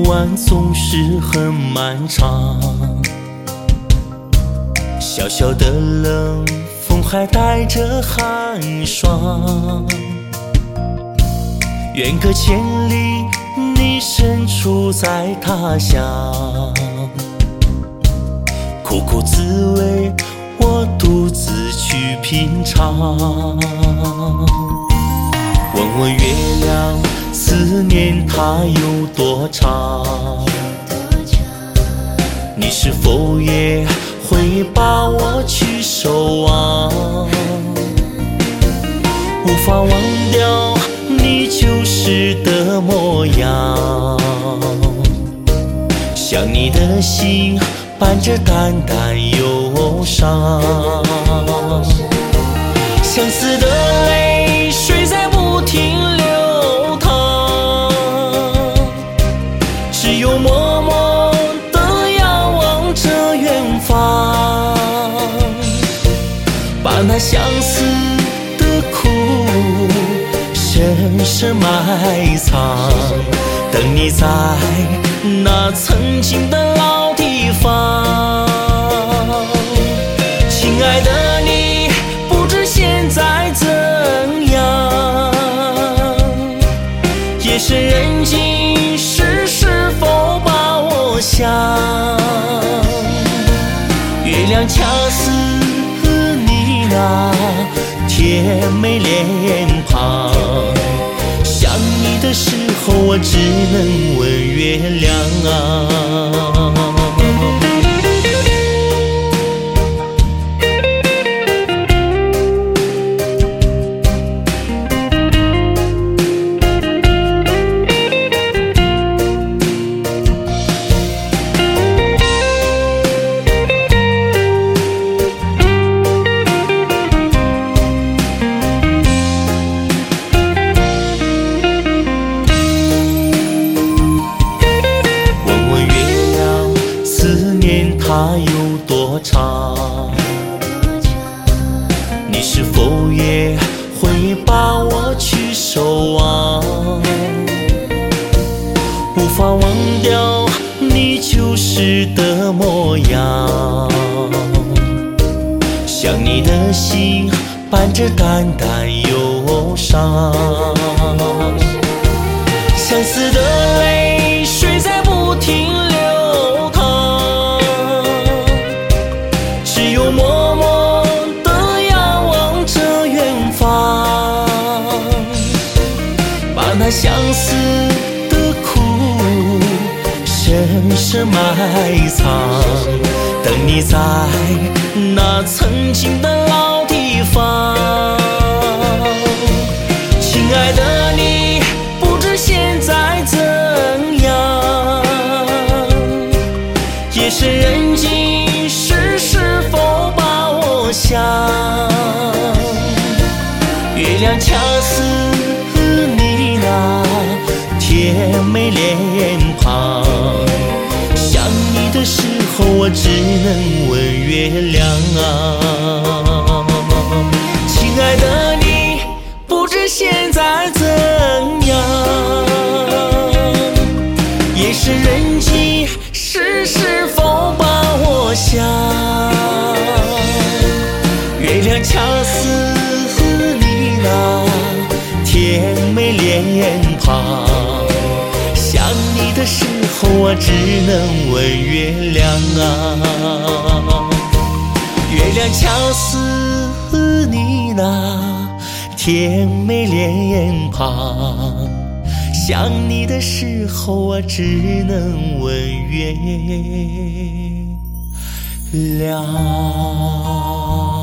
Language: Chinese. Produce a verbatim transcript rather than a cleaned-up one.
晚总是很漫长，小小的冷风还带着寒霜。远隔千里，你身处在他乡，苦苦滋味我独自去品尝。问问月亮，思念它有多长？你是否也会把我去守望？无法忘掉你旧时的模样，想你的心伴着淡淡忧伤，相思的泪水在不停流淌，只有默默地仰望着远方，把那相思的苦深深埋藏，等你在那曾经的老地方。亲爱的你，不知现在怎样？夜深人静时，是否把我想？月亮恰似你那甜美脸庞，想你的时候我只能问月亮啊。它有多长？你是否也会把我去守望？无法忘掉你旧时的模样，想你的心伴着淡淡忧伤，相思的泪水在不停流淌，只有默默地仰望着远方，把那相思的苦深深埋藏，等你在那曾经的老地方。亲爱的你，不知现在怎样？夜深人静时，是否把我想？月亮恰似你那甜美脸庞，想你的时候我只能问月亮啊。亲爱的你，不知现在怎样？夜深人静时，是否把我想？月亮恰似你那甜美脸庞，想你的时候我只能问月亮啊。月亮恰似你那甜美脸庞，想你的时候我只能问月亮。